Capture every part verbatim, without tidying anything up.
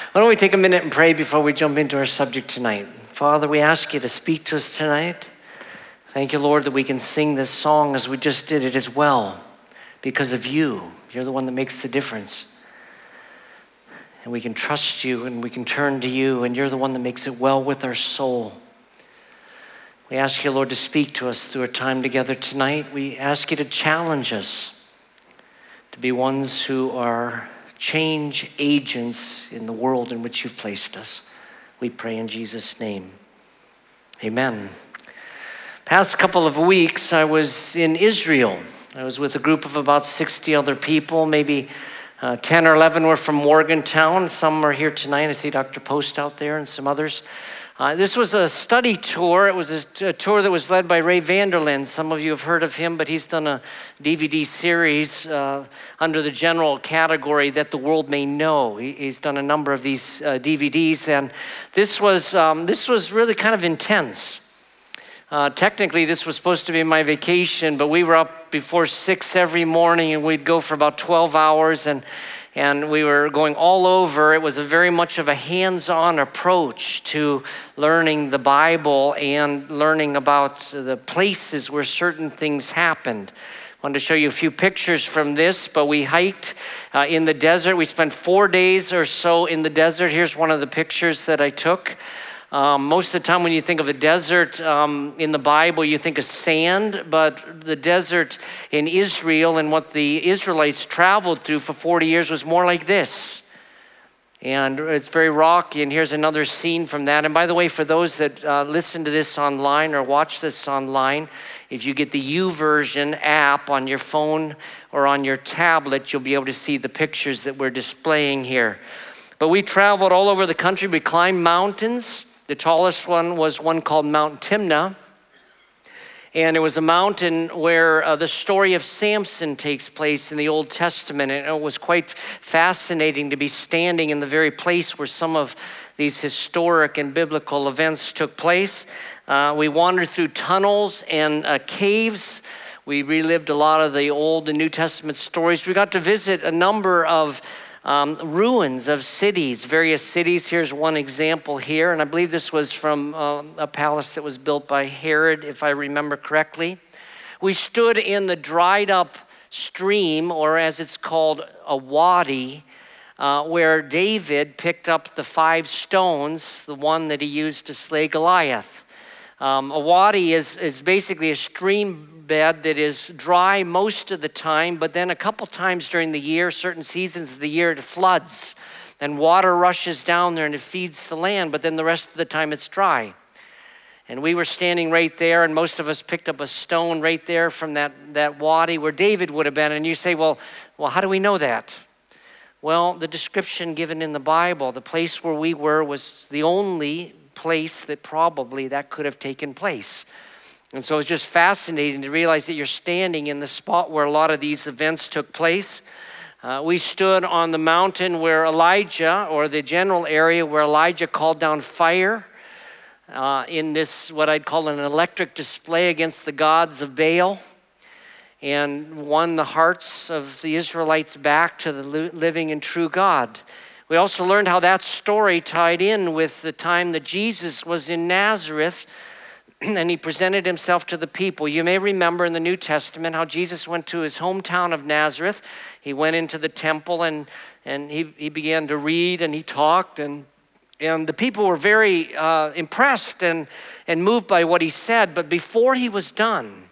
Why don't we take a minute and pray before we jump into our subject tonight? Father, we ask you to speak to us tonight. Thank you, Lord, that we can sing this song as we just did it as well because of you. You're the one that makes the difference. And we can trust you and we can turn to you, and you're the one that makes it well with our soul. We ask you, Lord, to speak to us through our time together tonight. We ask you to challenge us to be ones who are change agents in the world in which you've placed us. We pray in Jesus' name. Amen. Past couple of weeks, I was in Israel. I was with a group of about sixty other people. Maybe uh, ten or eleven were from Morgantown. Some are here tonight. I see Doctor Post out there and some others. Uh, this was a study tour. It was a, a tour that was led by Ray Vanderlyn. Some of you have heard of him, but he's done a D V D series uh, under the general category that the world may know. He, he's done a number of these uh, D V Ds, and this was um, this was really kind of intense. Uh, technically, this was supposed to be my vacation, but we were up before six every morning, and we'd go for about twelve hours, and and we were going all over. It was a very much of a hands-on approach to learning the Bible and learning about the places where certain things happened. I wanted to show you a few pictures from this, but we hiked uh, in the desert. We spent four days or so in the desert. Here's one of the pictures that I took. Um, most of the time when you think of a desert um, in the Bible, you think of sand, but the desert in Israel and what the Israelites traveled through for forty years was more like this. And it's very rocky, and here's another scene from that. And by the way, for those that uh, listen to this online or watch this online, if you get the YouVersion app on your phone or on your tablet, you'll be able to see the pictures that we're displaying here. But we traveled all over the country. We climbed mountains. The tallest one was one called Mount Timnah. And it was a mountain where uh, the story of Samson takes place in the Old Testament. And it was quite fascinating to be standing in the very place where some of these historic and biblical events took place. Uh, we wandered through tunnels and uh, caves. We relived a lot of the Old and New Testament stories. We got to visit a number of Um, ruins of cities, various cities. Here's one example here, and I believe this was from uh, a palace that was built by Herod, if I remember correctly. We stood in the dried up stream, or as it's called, a wadi, uh, where David picked up the five stones, the one that he used to slay Goliath. Um, a wadi is, is basically a stream bed that is dry most of the time, but then a couple times during the year, certain seasons of the year, it floods and water rushes down there and it feeds the land, but then the rest of the time it's dry. And we were standing right there, and most of us picked up a stone right there from that, that wadi where David would have been. And you say, well, well, how do we know that? Well, the description given in the Bible, the place where we were was the only place that probably that could have taken place. And so it's just fascinating to realize that you're standing in the spot where a lot of these events took place. Uh, we stood on the mountain where Elijah, or the general area where Elijah called down fire uh, in this, what I'd call an electric display against the gods of Baal, and won the hearts of the Israelites back to the living and true God. We also learned how that story tied in with the time that Jesus was in Nazareth and he presented himself to the people. You may remember in the New Testament how Jesus went to his hometown of Nazareth. He went into the temple and, and he, he began to read and he talked, and, and the people were very uh, impressed and, and moved by what he said. But before he was done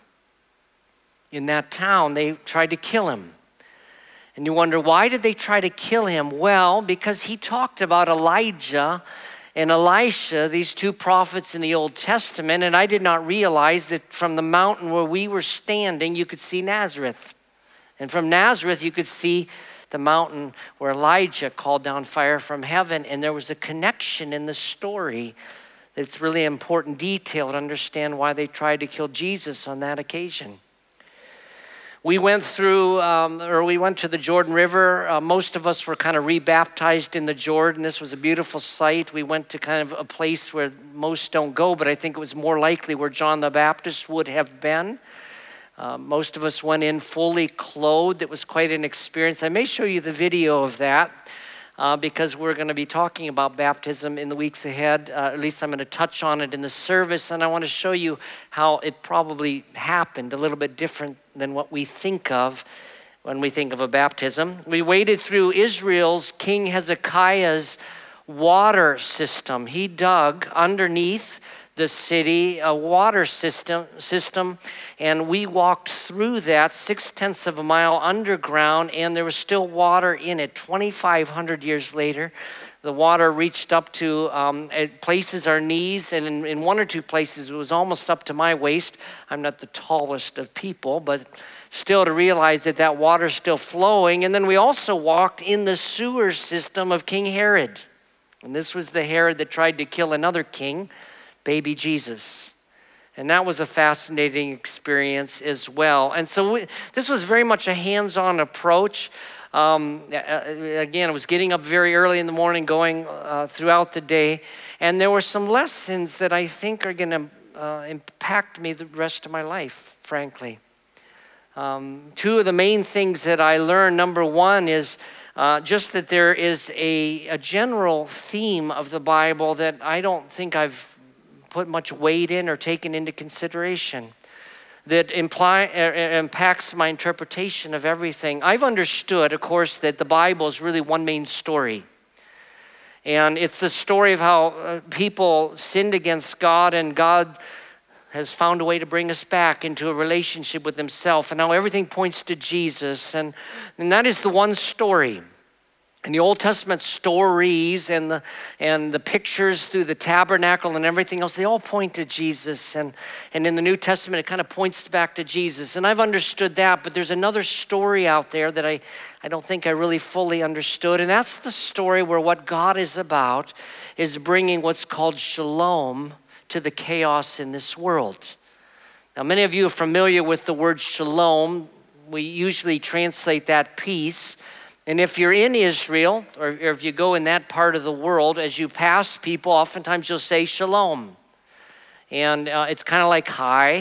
in that town, they tried to kill him. And you wonder, why did they try to kill him? Well, because he talked about Elijah and Elisha, these two prophets in the Old Testament, and I did not realize that from the mountain where we were standing, you could see Nazareth. And from Nazareth, you could see the mountain where Elijah called down fire from heaven, and there was a connection in the story that's really important detail to understand why they tried to kill Jesus on that occasion. We went through, um, or we went to the Jordan River. Uh, most of us were kind of rebaptized in the Jordan. This was a beautiful sight. We went to kind of a place where most don't go, but I think it was more likely where John the Baptist would have been. Uh, most of us went in fully clothed. It was quite an experience. I may show you the video of that. uh, because we're going to be talking about baptism in the weeks ahead. Uh, at least I'm going to touch on it in the service, and I want to show you how it probably happened, a little bit different than what we think of when we think of a baptism. We waded through Israel's King Hezekiah's water system. He dug underneath the city a water system, system, and we walked through that six tenths of a mile underground, and there was still water in it. twenty-five hundred years later, the water reached up to um, places our knees, and in, in one or two places it was almost up to my waist. I'm not the tallest of people, but still to realize that that water's still flowing. And then we also walked in the sewer system of King Herod. And this was the Herod that tried to kill another king, baby Jesus. And that was a fascinating experience as well. And so we, this was very much a hands-on approach. Um, again, I was getting up very early in the morning, going uh, throughout the day. And there were some lessons that I think are going to uh, impact me the rest of my life, frankly. Um, two of the main things that I learned, number one is uh, just that there is a, a general theme of the Bible that I don't think I've put much weight in or taken into consideration that imply, uh, impacts my interpretation of everything. I've understood, of course, that the Bible is really one main story. And it's the story of how uh, people sinned against God, and God has found a way to bring us back into a relationship with himself. And now everything points to Jesus. And, and that is the one story. And the Old Testament stories and the and the pictures through the tabernacle and everything else, they all point to Jesus. And, and in the New Testament, it kind of points back to Jesus. And I've understood that, but there's another story out there that I, I don't think I really fully understood. And that's the story where what God is about is bringing what's called shalom to the chaos in this world. Now, many of you are familiar with the word shalom. We usually translate that peace. And if you're in Israel, or if you go in that part of the world, as you pass people, oftentimes you'll say shalom. And uh, it's kind of like hi,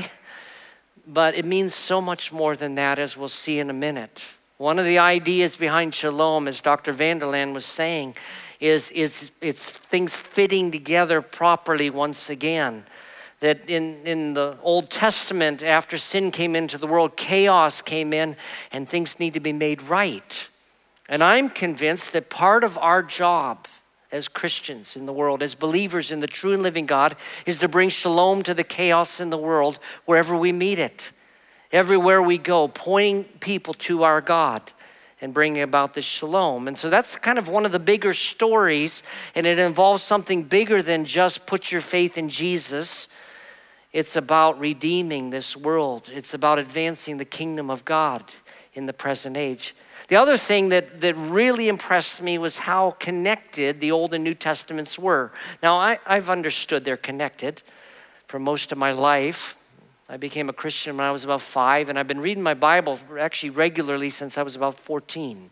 but it means so much more than that, as we'll see in a minute. One of the ideas behind shalom, as Doctor Vanderland was saying, is, is it's things fitting together properly once again. That in, in the Old Testament, after sin came into the world, chaos came in, and things need to be made right. And I'm convinced that part of our job as Christians in the world, as believers in the true and living God, is to bring shalom to the chaos in the world wherever we meet it. Everywhere we go, pointing people to our God and bringing about this shalom. And so that's kind of one of the bigger stories, and it involves something bigger than just put your faith in Jesus. It's about redeeming this world. It's about advancing the kingdom of God in the present age. The other thing that, that really impressed me was how connected the Old and New Testaments were. Now, I, I've understood they're connected for most of my life. I became a Christian when I was about five, and I've been reading my Bible actually regularly since I was about fourteen.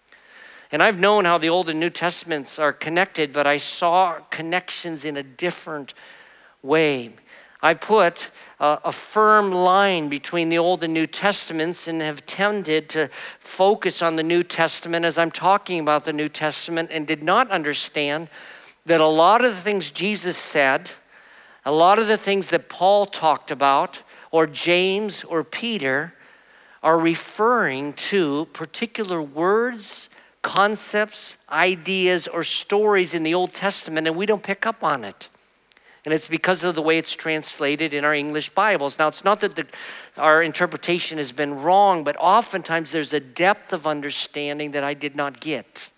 And I've known how the Old and New Testaments are connected, but I saw connections in a different way. I put a, a firm line between the Old and New Testaments and have tended to focus on the New Testament as I'm talking about the New Testament, and did not understand that a lot of the things Jesus said, a lot of the things that Paul talked about, or James or Peter, are referring to particular words, concepts, ideas, or stories in the Old Testament, and we don't pick up on it. And it's because of the way it's translated in our English Bibles. Now, it's not that the, our interpretation has been wrong, but oftentimes there's a depth of understanding that I did not get.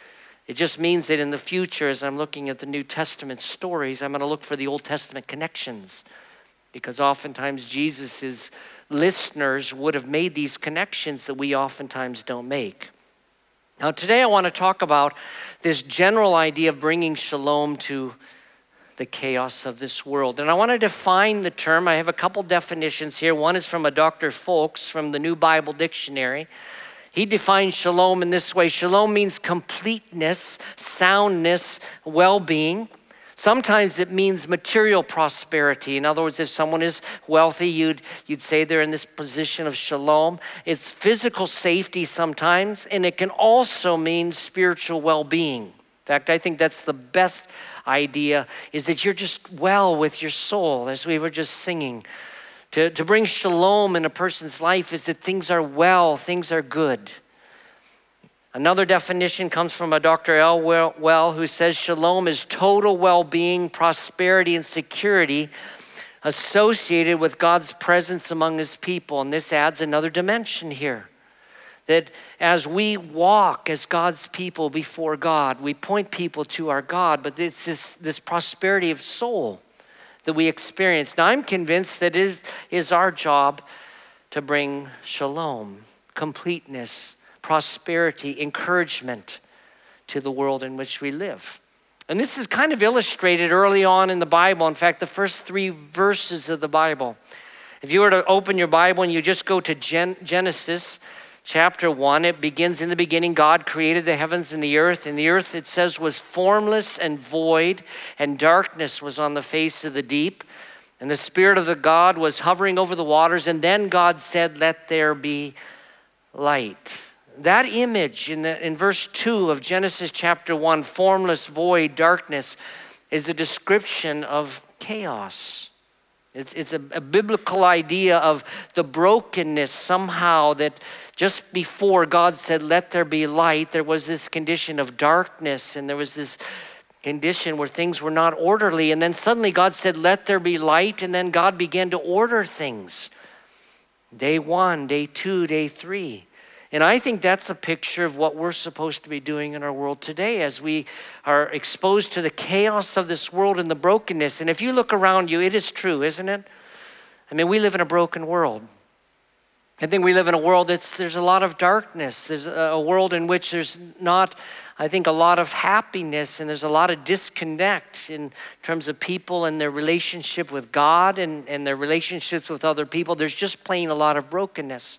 It just means that in the future, as I'm looking at the New Testament stories, I'm going to look for the Old Testament connections, because oftentimes Jesus' listeners would have made these connections that we oftentimes don't make. Now, today I want to talk about this general idea of bringing shalom to the chaos of this world. And I want to define the term. I have a couple definitions here. One is from a Doctor Folks from the New Bible Dictionary. He defines shalom in this way. Shalom means completeness, soundness, well-being. Sometimes it means material prosperity. In other words, if someone is wealthy, you'd, you'd say they're in this position of shalom. It's physical safety sometimes, and it can also mean spiritual well-being. In fact, I think that's the best idea, is that you're just well with your soul, as we were just singing. To, to bring shalom in a person's life is that things are well, things are good. Another definition comes from a Doctor L. Well, who says shalom is total well-being, prosperity, and security associated with God's presence among his people. And this adds another dimension here. That as we walk as God's people before God, we point people to our God, but it's this, this prosperity of soul that we experience. Now, I'm convinced that it is, is our job to bring shalom, completeness, prosperity, encouragement to the world in which we live. And this is kind of illustrated early on in the Bible. In fact, the first three verses of the Bible. If you were to open your Bible and you just go to Gen- Genesis chapter one, it begins in the beginning. God created the heavens and the earth. And the earth, it says, was formless and void, and darkness was on the face of the deep. And the Spirit of the God was hovering over the waters. And then God said, let there be light. That image in, the, in verse two of Genesis chapter one, formless, void, darkness, is a description of chaos. It's, it's a, a biblical idea of the brokenness somehow that just before God said, let there be light, there was this condition of darkness, and there was this condition where things were not orderly. And then suddenly God said, let there be light, and then God began to order things. Day one, day two, day three. And I think that's a picture of what we're supposed to be doing in our world today as we are exposed to the chaos of this world and the brokenness. And if you look around you, it is true, isn't it? I mean, we live in a broken world. I think we live in a world that's, there's a lot of darkness. There's a world in which there's not, I think, a lot of happiness, and there's a lot of disconnect in terms of people and their relationship with God and, and their relationships with other people. There's just plain a lot of brokenness.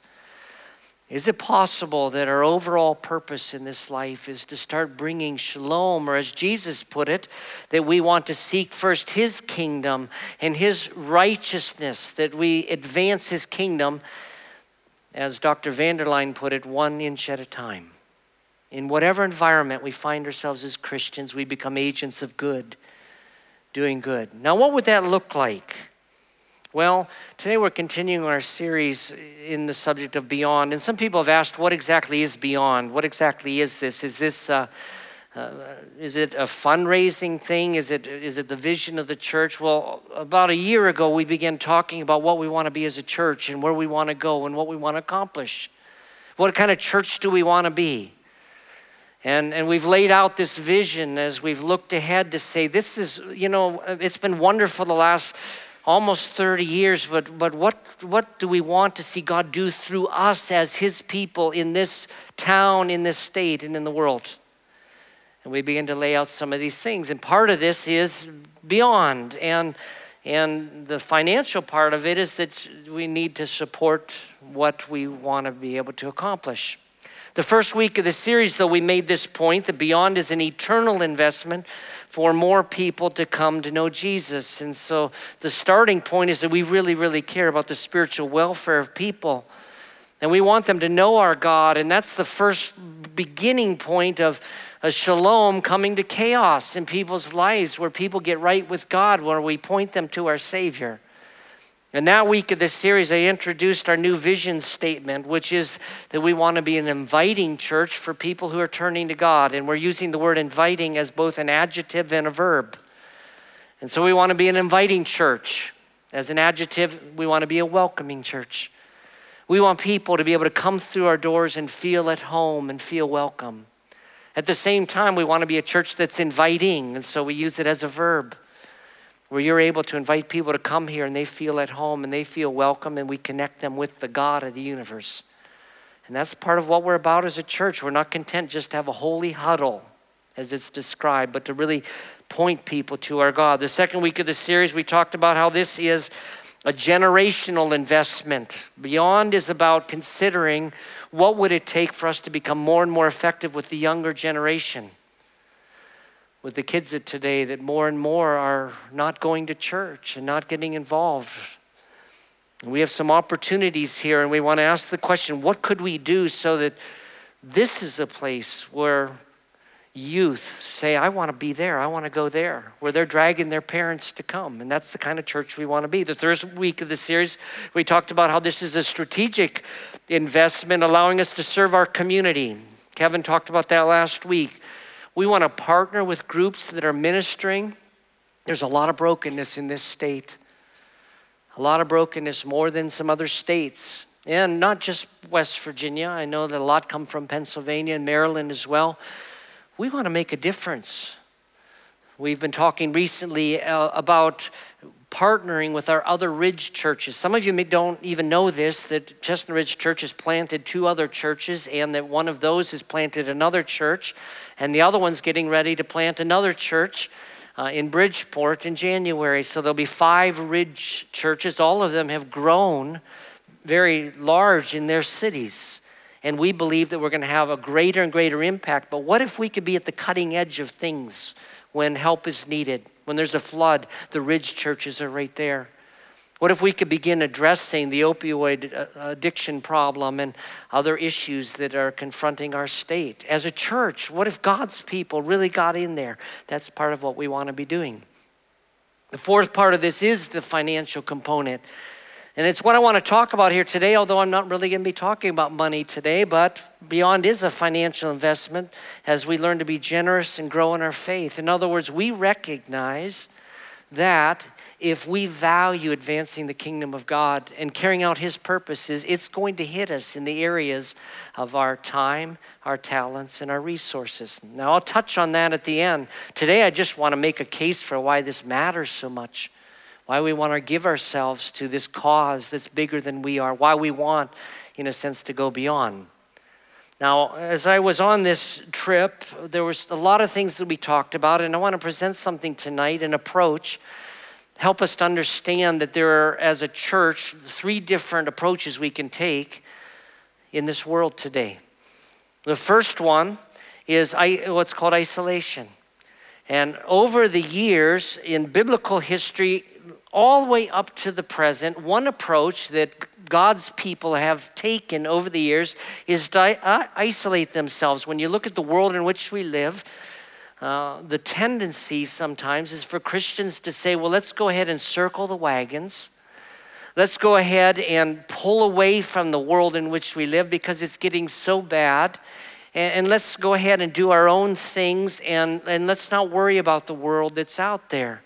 Is it possible that our overall purpose in this life is to start bringing shalom, or as Jesus put it, that we want to seek first his kingdom and his righteousness, that we advance his kingdom, as Doctor Vanderline put it, one inch at a time. In whatever environment we find ourselves as Christians, we become agents of good, doing good. Now, what would that look like? Well, today we're continuing our series in the subject of beyond. And some people have asked, what exactly is beyond? What exactly is this? Is this, uh, uh, is it a fundraising thing? Is it, is it the vision of the church? Well, about a year ago, we began talking about what we want to be as a church and where we want to go and what we want to accomplish. What kind of church do we want to be? And, and we've laid out this vision as we've looked ahead to say, this is, you know, it's been wonderful the last almost thirty years, but, but what, what do we want to see God do through us as his people in this town, in this state, and in the world? And we begin to lay out some of these things. And part of this is beyond. And, and the financial part of it is that we need to support what we want to be able to accomplish. The first week of the series, though, we made this point that beyond is an eternal investment for more people to come to know Jesus. And so the starting point is that we really, really care about the spiritual welfare of people. And we want them to know our God. And that's the first beginning point of a shalom coming to chaos in people's lives, where people get right with God, where we point them to our Savior. And that week of this series, I introduced our new vision statement, which is that we want to be an inviting church for people who are turning to God. And we're using the word inviting as both an adjective and a verb. And so we want to be an inviting church. As an adjective, we want to be a welcoming church. We want people to be able to come through our doors and feel at home and feel welcome. At the same time, we want to be a church that's inviting. And so we use it as a verb, where you're able to invite people to come here and they feel at home and they feel welcome, and we connect them with the God of the universe. And that's part of what we're about as a church. We're not content just to have a holy huddle as it's described, but to really point people to our God. The second week of the series, we talked about how this is a generational investment. Beyond is about considering what would it take for us to become more and more effective with the younger generation. with the kids of today that more and more are not going to church and not getting involved. We have some opportunities here, and we want to ask the question, what could we do so that this is a place where youth say, I want to be there, I want to go there, where they're dragging their parents to come. And that's the kind of church we want to be. The third week of the series, we talked about how this is a strategic investment, allowing us to serve our community. Kevin talked about that last week. We want to partner with groups that are ministering. There's a lot of brokenness in this state. A lot of brokenness, more than some other states. And not just West Virginia. I know that a lot come from Pennsylvania and Maryland as well. We want to make a difference. We've been talking recently uh, about partnering with our other Ridge churches. Some of you may don't even know this, that Chestnut Ridge Church has planted two other churches, and that one of those has planted another church, and the other one's getting ready to plant another church uh, in Bridgeport in January. So there'll be five Ridge churches. All of them have grown very large in their cities. And we believe that we're going to have a greater and greater impact. But what if we could be at the cutting edge of things when help is needed? When there's a flood, the Ridge churches are right there. What if we could begin addressing the opioid addiction problem and other issues that are confronting our state? As a church, what if God's people really got in there? That's part of what we want to be doing. The fourth part of this is the financial component. And it's what I want to talk about here today, although I'm not really going to be talking about money today, but Beyond is a financial investment as we learn to be generous and grow in our faith. In other words, we recognize that if we value advancing the kingdom of God and carrying out his purposes, it's going to hit us in the areas of our time, our talents, and our resources. Now, I'll touch on that at the end. Today, I just want to make a case for why this matters so much. Why we want to give ourselves to this cause that's bigger than we are. Why we want, in a sense, to go beyond. Now, as I was on this trip, there was a lot of things that we talked about, and I want to present something tonight, an approach, help us to understand that there are, as a church, three different approaches we can take in this world today. The first one is what's called isolation. And over the years in biblical history, all the way up to the present, one approach that God's people have taken over the years is to isolate themselves. When you look at the world in which we live, uh, the tendency sometimes is for Christians to say, well, let's go ahead and circle the wagons. Let's go ahead and pull away from the world in which we live because it's getting so bad. And, and let's go ahead and do our own things, and, and let's not worry about the world that's out there.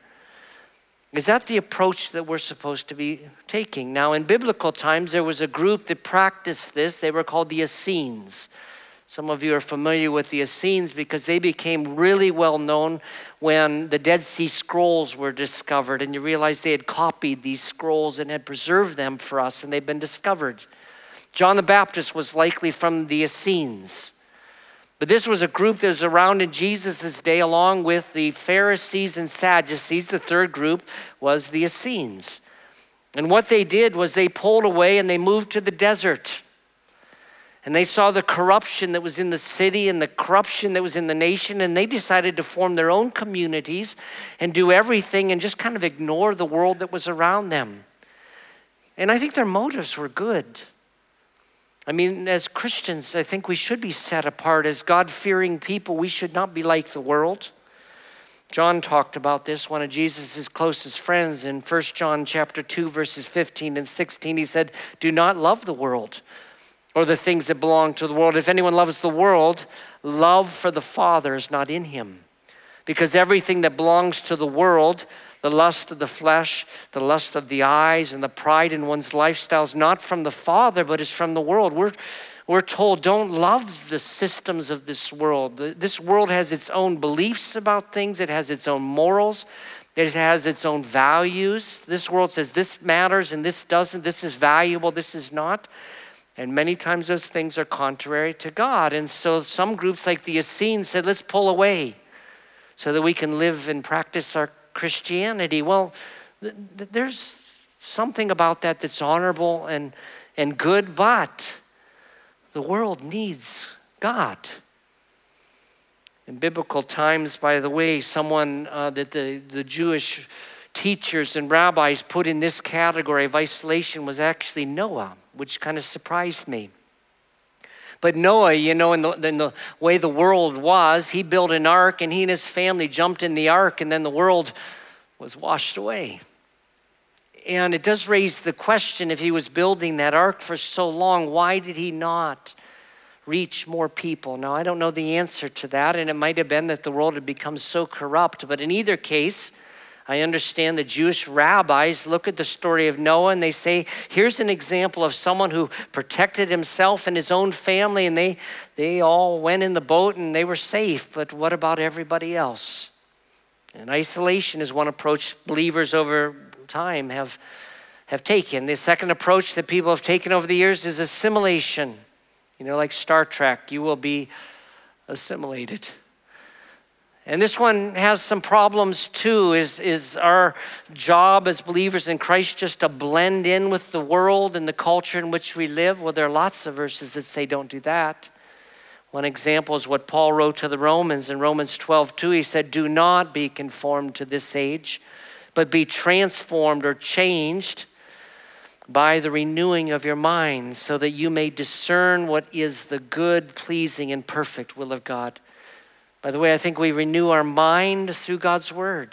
Is that the approach that we're supposed to be taking? Now, in biblical times, there was a group that practiced this. They were called the Essenes. Some of you are familiar with the Essenes because they became really well known when the Dead Sea Scrolls were discovered, and you realize they had copied these scrolls and had preserved them for us, and they've been discovered. John the Baptist was likely from the Essenes. But this was a group that was around in Jesus' day, along with the Pharisees and Sadducees. The third group was the Essenes. And what they did was they pulled away and they moved to the desert. And they saw the corruption that was in the city and the corruption that was in the nation, and they decided to form their own communities and do everything and just kind of ignore the world that was around them. And I think their motives were good. I mean, as Christians, I think we should be set apart. As God-fearing people, we should not be like the world. John talked about this, one of Jesus' closest friends, in First John chapter two, verses fifteen and sixteen. He said, do not love the world or the things that belong to the world. If anyone loves the world, love for the Father is not in him. Because everything that belongs to the world, the lust of the flesh, the lust of the eyes, and the pride in one's lifestyle is not from the Father, but is from the world. We're, we're told, don't love the systems of this world. This world has its own beliefs about things. It has its own morals. It has its own values. This world says this matters and this doesn't. This is valuable, this is not. And many times those things are contrary to God. And so some groups like the Essenes said, let's pull away so that we can live and practice our Christianity. Well, th- th- there's something about that that's honorable and, and good, but the world needs God. In biblical times, by the way, someone uh, that the, the Jewish teachers and rabbis put in this category of isolation was actually Noah, which kind of surprised me. But Noah, you know, in the, in the way the world was, he built an ark and he and his family jumped in the ark and then the world was washed away. And it does raise the question, if he was building that ark for so long, why did he not reach more people? Now, I don't know the answer to that, and it might have been that the world had become so corrupt. But in either case, I understand the Jewish rabbis look at the story of Noah and they say, here's an example of someone who protected himself and his own family, and they, they all went in the boat and they were safe. But what about everybody else? And isolation is one approach believers over time have, have taken. The second approach that people have taken over the years is assimilation. You know, like Star Trek, you will be assimilated. And this one has some problems too. Is, is our job as believers in Christ just to blend in with the world and the culture in which we live? Well, there are lots of verses that say don't do that. One example is what Paul wrote to the Romans in Romans twelve two. He said, do not be conformed to this age, but be transformed or changed by the renewing of your mind, so that you may discern what is the good, pleasing, and perfect will of God. By the way, I think we renew our mind through God's word.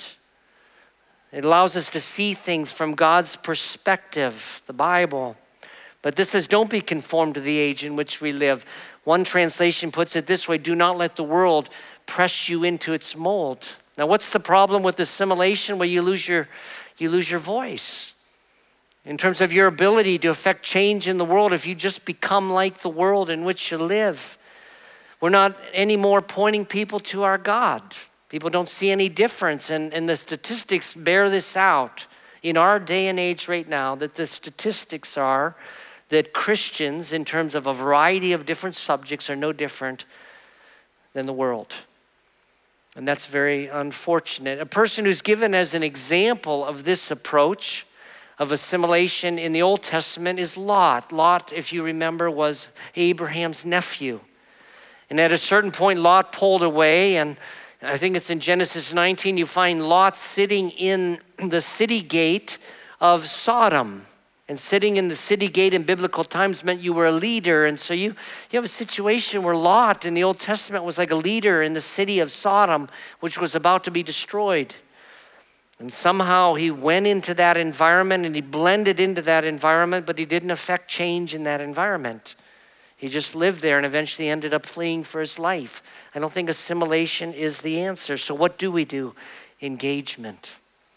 It allows us to see things from God's perspective, the Bible. But this says, don't be conformed to the age in which we live. One translation puts it this way: do not let the world press you into its mold. Now, what's the problem with assimilation? Well, you lose your, you lose your voice. In terms of your ability to affect change in the world, if you just become like the world in which you live. We're not anymore pointing people to our God. People don't see any difference, and, and the statistics bear this out in our day and age right now, that the statistics are that Christians, in terms of a variety of different subjects, are no different than the world. And that's very unfortunate. A person who's given as an example of this approach of assimilation in the Old Testament is Lot. Lot, if you remember, was Abraham's nephew. And at a certain point, Lot pulled away, and I think it's in Genesis nineteen, you find Lot sitting in the city gate of Sodom. And sitting in the city gate in biblical times meant you were a leader. And so you, you have a situation where Lot in the Old Testament was like a leader in the city of Sodom, which was about to be destroyed. And somehow he went into that environment and he blended into that environment, but he didn't affect change in that environment. He just lived there and eventually ended up fleeing for his life. I don't think assimilation is the answer. So what do we do? Engagement.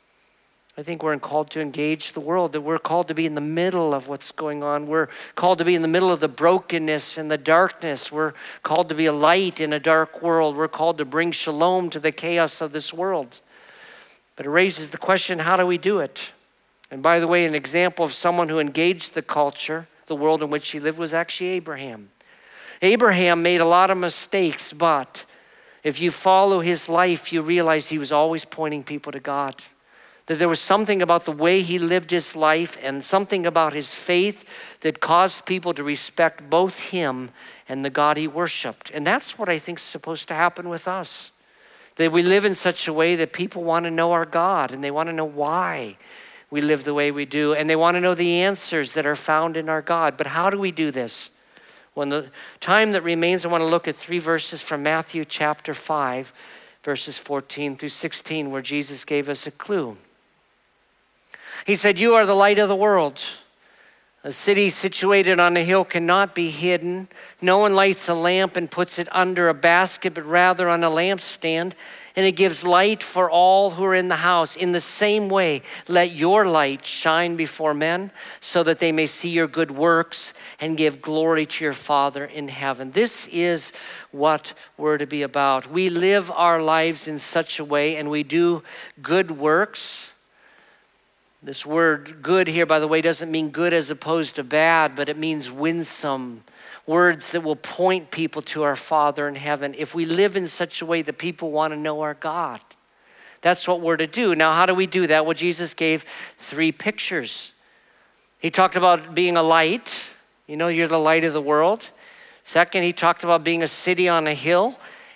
I think we're called to engage the world, that we're called to be in the middle of what's going on. We're called to be in the middle of the brokenness and the darkness. We're called to be a light in a dark world. We're called to bring shalom to the chaos of this world. But it raises the question, how do we do it? And by the way, an example of someone who engaged the culture, the world in which he lived, was actually Abraham. Abraham made a lot of mistakes, but if you follow his life, you realize he was always pointing people to God. That there was something about the way he lived his life and something about his faith that caused people to respect both him and the God he worshiped. And that's what I think is supposed to happen with us. That we live in such a way that people want to know our God, and they want to know why we live the way we do, and they want to know the answers that are found in our God. But how do we do this? Well, in the time that remains, I want to look at three verses from Matthew chapter five, verses fourteen through sixteen, where Jesus gave us a clue. He said, "You are the light of the world. A city situated on a hill cannot be hidden. No one lights a lamp and puts it under a basket, but rather on a lampstand, and it gives light for all who are in the house. In the same way, let your light shine before men, so that they may see your good works and give glory to your Father in heaven." This is what we're to be about. We live our lives in such a way, and we do good works. This word good here, by the way, doesn't mean good as opposed to bad, but it means winsome. Words that will point people to our Father in heaven. If we live in such a way that people want to know our God, that's what we're to do. Now, how do we do that? Well, Jesus gave three pictures. He talked about being a light. You know, you're the light of the world. Second, he talked about being a city on a hill.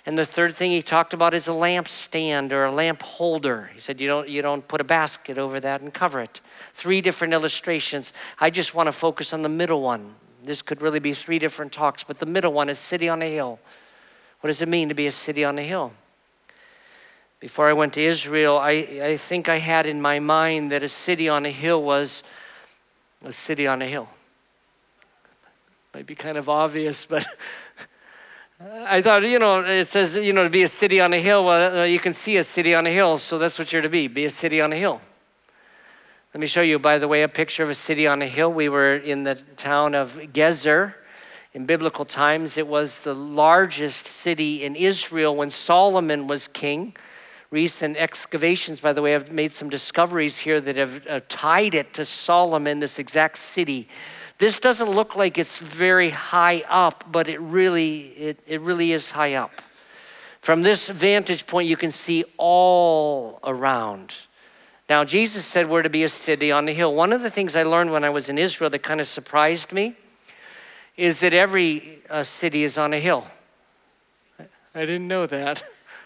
And the third thing he talked about is a lampstand or a lamp holder. He said you don't, you don't put a basket over that and cover it. Three different illustrations. I just want to focus on the middle one. This could really be three different talks, but the middle one is city on a hill. What does it mean to be a city on a hill? Before I went to Israel, I, I think I had in my mind that a city on a hill was a city on a hill. Might be kind of obvious, but I thought, you know, it says, you know, to be a city on a hill. Well, uh, you can see a city on a hill, so that's what you're to be, be a city on a hill. Let me show you, by the way, a picture of a city on a hill. We were in the town of Gezer. In biblical times, it was the largest city in Israel when Solomon was king. Recent excavations, by the way, have made some discoveries here that have uh, tied it to Solomon, this exact city. This doesn't look like it's very high up, but it really, it, it really is high up. From this vantage point, you can see all around. Now, Jesus said we're to be a city on the hill. One of the things I learned when I was in Israel that kind of surprised me is that every uh, city is on a hill. I didn't know that.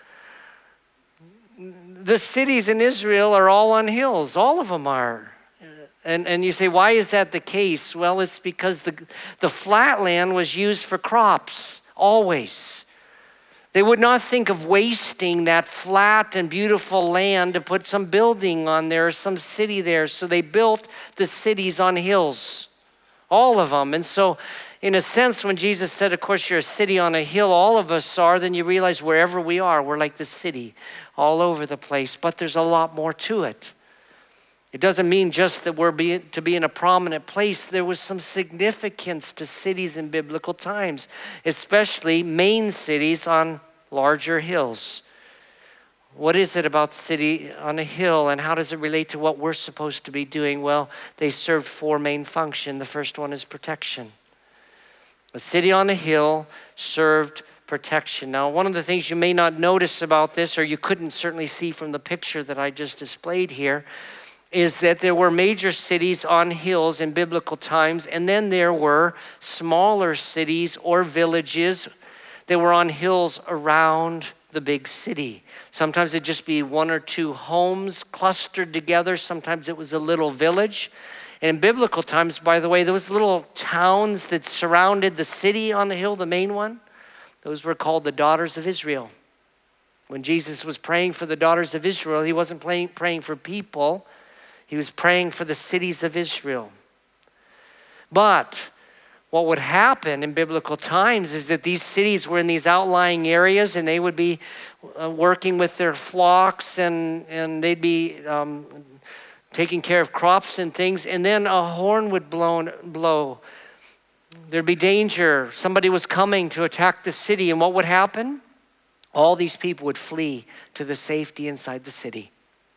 The cities in Israel are all on hills. All of them are. And, and you say, why is that the case? Well, it's because the, the flat land was used for crops, always. They would not think of wasting that flat and beautiful land to put some building on there or some city there. So they built the cities on hills, all of them. And so in a sense, when Jesus said, of course, you're a city on a hill, all of us are, then you realize wherever we are, we're like the city all over the place. But there's a lot more to it. It doesn't mean just that we're be, to be in a prominent place. There was some significance to cities in biblical times, especially main cities on larger hills. What is it about city on a hill, and how does it relate to what we're supposed to be doing? Well, they served four main functions. The first one is protection. A city on a hill served protection. Now, one of the things you may not notice about this, or you couldn't certainly see from the picture that I just displayed here, is that there were major cities on hills in biblical times, and then there were smaller cities or villages that were on hills around the big city. Sometimes it'd just be one or two homes clustered together. Sometimes it was a little village. And in biblical times, by the way, those little towns that surrounded the city on the hill, the main one, those were called the daughters of Israel. When Jesus was praying for the daughters of Israel, he wasn't praying, praying for people. He was praying for the cities of Israel. But what would happen in biblical times is that these cities were in these outlying areas, and they would be uh, working with their flocks, and, and they'd be um, taking care of crops and things. And then a horn would blow, blow. There'd be danger. Somebody was coming to attack the city. And what would happen? All these people would flee to the safety inside the city.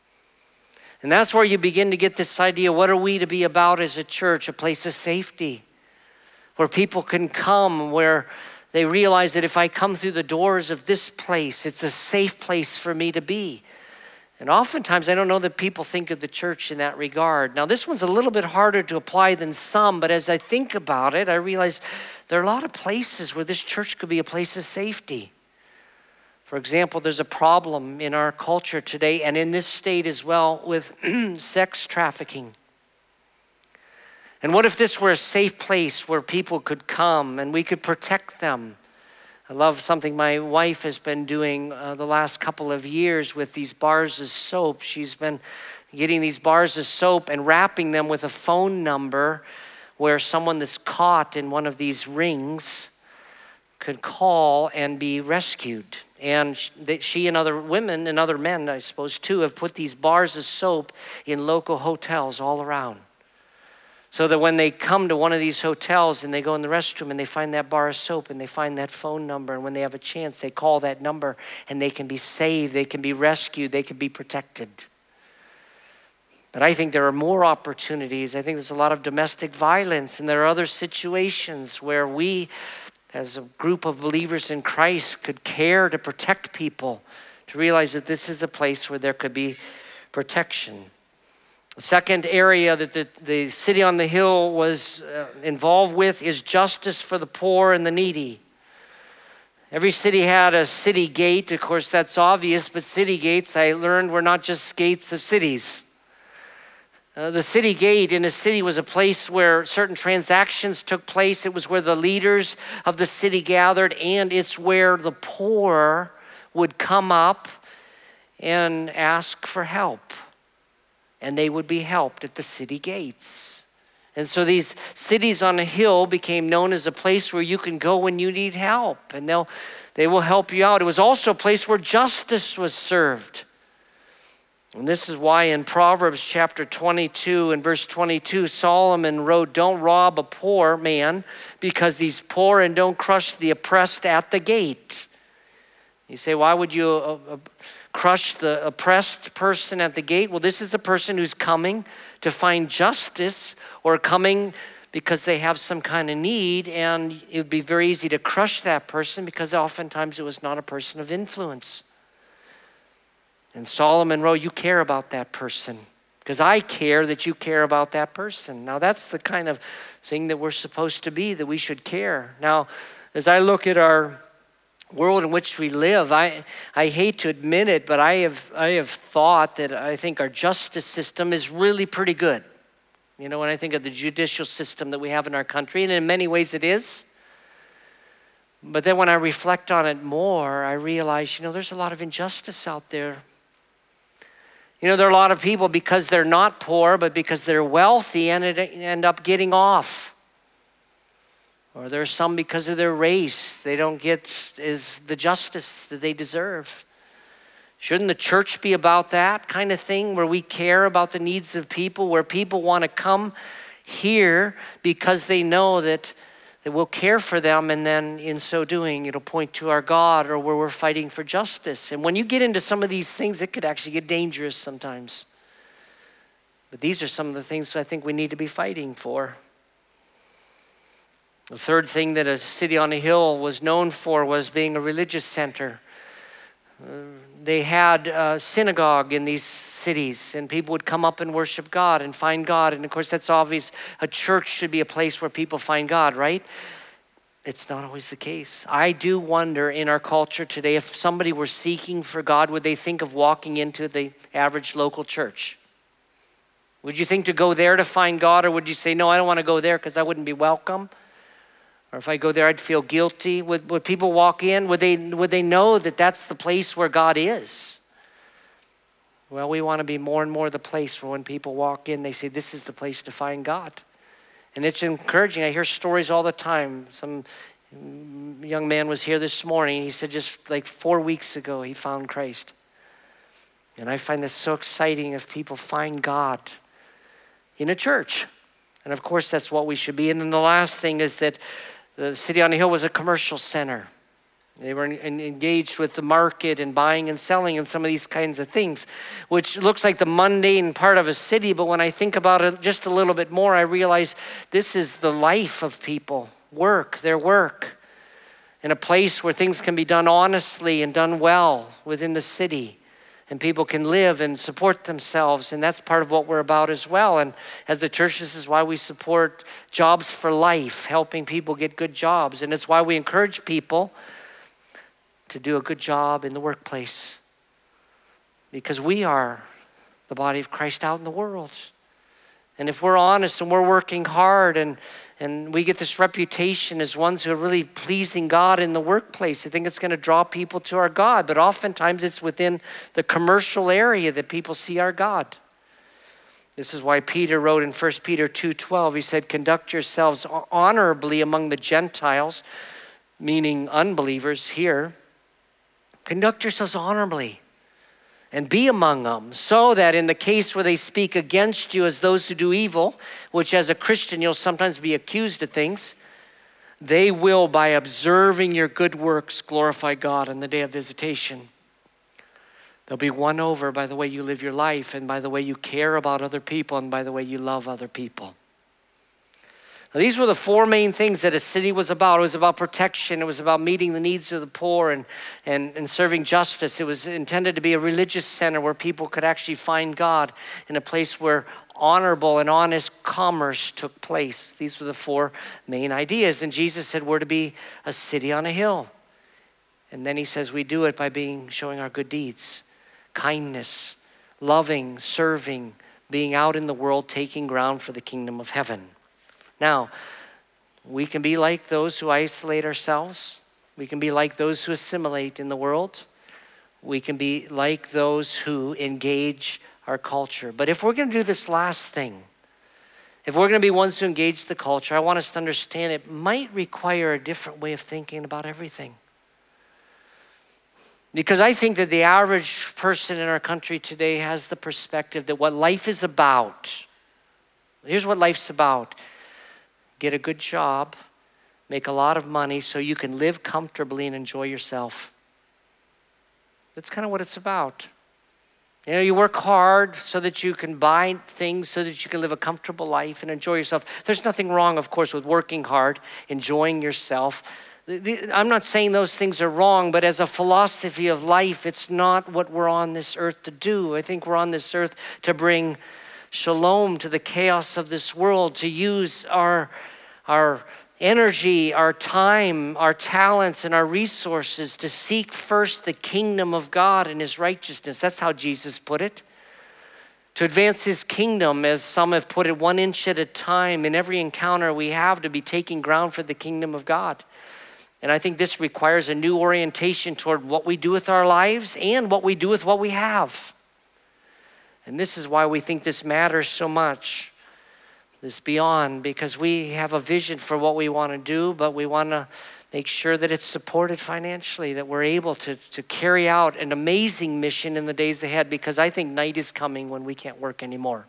And that's where you begin to get this idea, what are we to be about as a church? A place of safety, where people can come, where they realize that if I come through the doors of this place, it's a safe place for me to be. And oftentimes, I don't know that people think of the church in that regard. Now, this one's a little bit harder to apply than some, but as I think about it, I realize there are a lot of places where this church could be a place of safety. For example, there's a problem in our culture today, and in this state as well, with sex trafficking. And what if this were a safe place where people could come and we could protect them? I love something my wife has been doing uh, the last couple of years with these bars of soap. She's been getting these bars of soap and wrapping them with a phone number where someone that's caught in one of these rings could call and be rescued. And she and other women and other men, I suppose, too, have put these bars of soap in local hotels all around. So that when they come to one of these hotels and they go in the restroom and they find that bar of soap and they find that phone number, and when they have a chance, they call that number and they can be saved, they can be rescued, they can be protected. But I think there are more opportunities. I think there's a lot of domestic violence, and there are other situations where we, as a group of believers in Christ, could care to protect people, to realize that this is a place where there could be protection. The second area that the, the city on the hill was uh, involved with is justice for the poor and the needy. Every city had a city gate. Of course, that's obvious, but city gates, I learned, were not just gates of cities. Uh, the city gate in a city was a place where certain transactions took place. It was where the leaders of the city gathered, and it's where the poor would come up and ask for help. And they would be helped at the city gates. And so these cities on a hill became known as a place where you can go when you need help, and they'll they will help you out. It was also a place where justice was served. And this is why in Proverbs chapter twenty-two and verse twenty-two, Solomon wrote, "Don't rob a poor man because he's poor, and don't crush the oppressed at the gate." You say, why would you uh, uh, crush the oppressed person at the gate? Well, this is a person who's coming to find justice or coming because they have some kind of need, and it would be very easy to crush that person because oftentimes it was not a person of influence. And Solomon wrote, you care about that person because I care that you care about that person. Now that's the kind of thing that we're supposed to be, that we should care. Now, as I look at our world in which we live, I, I hate to admit it, but I have, I have thought that I think our justice system is really pretty good. You know, when I think of the judicial system that we have in our country, and in many ways it is. But then when I reflect on it more, I realize, you know, there's a lot of injustice out there. You know, there are a lot of people because they're not poor, but because they're wealthy and end up getting off. Or there's some because of their race, they don't get is the justice that they deserve. Shouldn't the church be about that kind of thing, where we care about the needs of people, where people want to come here because they know that, that we'll care for them, and then in so doing, it'll point to our God, or where we're fighting for justice. And when you get into some of these things, it could actually get dangerous sometimes. But these are some of the things I think we need to be fighting for. The third thing that a city on a hill was known for was being a religious center. Uh, they had a synagogue in these cities, and people would come up and worship God and find God. And of course, that's obvious. A church should be a place where people find God, right? It's not always the case. I do wonder in our culture today, if somebody were seeking for God, would they think of walking into the average local church? Would you think to go there to find God, or would you say, no, I don't want to go there because I wouldn't be welcome? Or if I go there, I'd feel guilty. Would, would people walk in? Would they, would they know that that's the place where God is? Well, we want to be more and more the place where when people walk in, they say, this is the place to find God. And it's encouraging. I hear stories all the time. Some young man was here this morning. He said just like four weeks ago, he found Christ. And I find this so exciting if people find God in a church. And of course, that's what we should be. And then the last thing is that the city on a hill was a commercial center. They were engaged with the market and buying and selling and some of these kinds of things, which looks like the mundane part of a city. But when I think about it just a little bit more, I realize this is the life of people, work, their work, in a place where things can be done honestly and done well within the city. And people can live and support themselves. And that's part of what we're about as well. And as a church, this is why we support Jobs for Life, helping people get good jobs. And it's why we encourage people to do a good job in the workplace. Because we are the body of Christ out in the world. And if we're honest and we're working hard and, and we get this reputation as ones who are really pleasing God in the workplace, I think it's going to draw people to our God. But oftentimes it's within the commercial area that people see our God. This is why Peter wrote in First Peter two twelve, he said, conduct yourselves honorably among the Gentiles, meaning unbelievers here. Conduct yourselves honorably. And be among them, so that in the case where they speak against you as those who do evil, which as a Christian you'll sometimes be accused of things, they will, by observing your good works, glorify God on the day of visitation. They'll be won over by the way you live your life, and by the way you care about other people, and by the way you love other people. Now, these were the four main things that a city was about. It was about protection. It was about meeting the needs of the poor and, and, and serving justice. It was intended to be a religious center where people could actually find God, in a place where honorable and honest commerce took place. These were the four main ideas. And Jesus said we're to be a city on a hill. And then he says we do it by being showing our good deeds, kindness, loving, serving, being out in the world, taking ground for the kingdom of heaven. Now, we can be like those who isolate ourselves. We can be like those who assimilate in the world. We can be like those who engage our culture. But if we're going to do this last thing, if we're going to be ones who engage the culture, I want us to understand it might require a different way of thinking about everything. Because I think that the average person in our country today has the perspective that what life is about, here's what life's about. Get a good job, make a lot of money so you can live comfortably and enjoy yourself. That's kind of what it's about. You know, you work hard so that you can buy things so that you can live a comfortable life and enjoy yourself. There's nothing wrong, of course, with working hard, enjoying yourself. I'm not saying those things are wrong, but as a philosophy of life, it's not what we're on this earth to do. I think we're on this earth to bring shalom to the chaos of this world, to use our, our energy, our time, our talents, and our resources to seek first the kingdom of God and his righteousness. That's how Jesus put it. To advance his kingdom, as some have put it, one inch at a time in every encounter we have, to be taking ground for the kingdom of God. And I think this requires a new orientation toward what we do with our lives and what we do with what we have. And this is why we think this matters so much. This beyond, because we have a vision for what we want to do, but we want to make sure that it's supported financially, that we're able to, to carry out an amazing mission in the days ahead, because I think night is coming when we can't work anymore.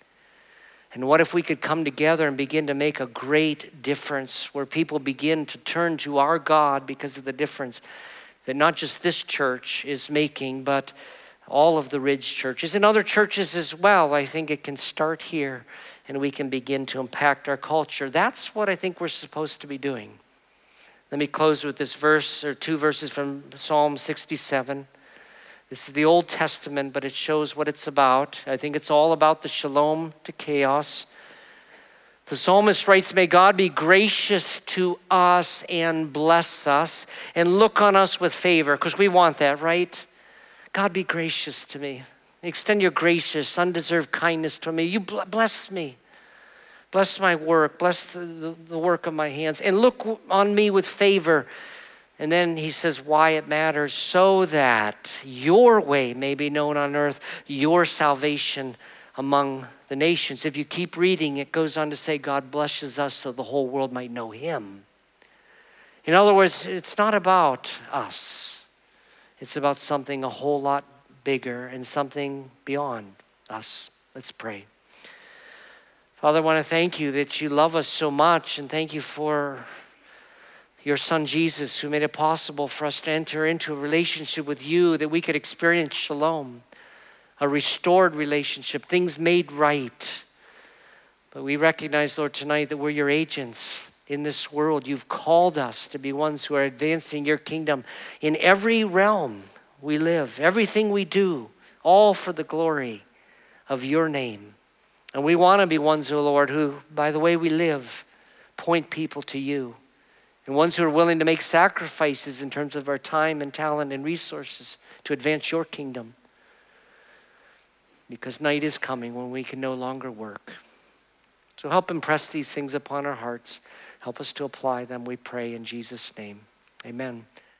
And what if we could come together and begin to make a great difference where people begin to turn to our God because of the difference that not just this church is making, but all of the Ridge churches and other churches as well. I think it can start here and we can begin to impact our culture. That's what I think we're supposed to be doing. Let me close with this verse or two verses from Psalm sixty-seven. This is the Old Testament, but it shows what it's about. I think it's all about the shalom to chaos. The psalmist writes, may God be gracious to us and bless us and look on us with favor, because we want that, right? God, be gracious to me. Extend your gracious, undeserved kindness to me. You bless me. Bless my work. Bless the, the, the work of my hands. And look on me with favor. And then he says why it matters, so that your way may be known on earth, your salvation among the nations. If you keep reading, it goes on to say God blesses us so the whole world might know him. In other words, it's not about us. It's about something a whole lot bigger and something beyond us. Let's pray. Father, I want to thank you that you love us so much, and thank you for your son Jesus, who made it possible for us to enter into a relationship with you, that we could experience shalom, a restored relationship, things made right. But we recognize, Lord, tonight that we're your agents in this world. You've called us to be ones who are advancing your kingdom in every realm we live, everything we do, all for the glory of your name. And we want to be ones, oh Lord, who, by the way we live, point people to you. And ones who are willing to make sacrifices in terms of our time and talent and resources to advance your kingdom. Because night is coming when we can no longer work. So help impress these things upon our hearts. Help us to apply them, we pray in Jesus' name. Amen.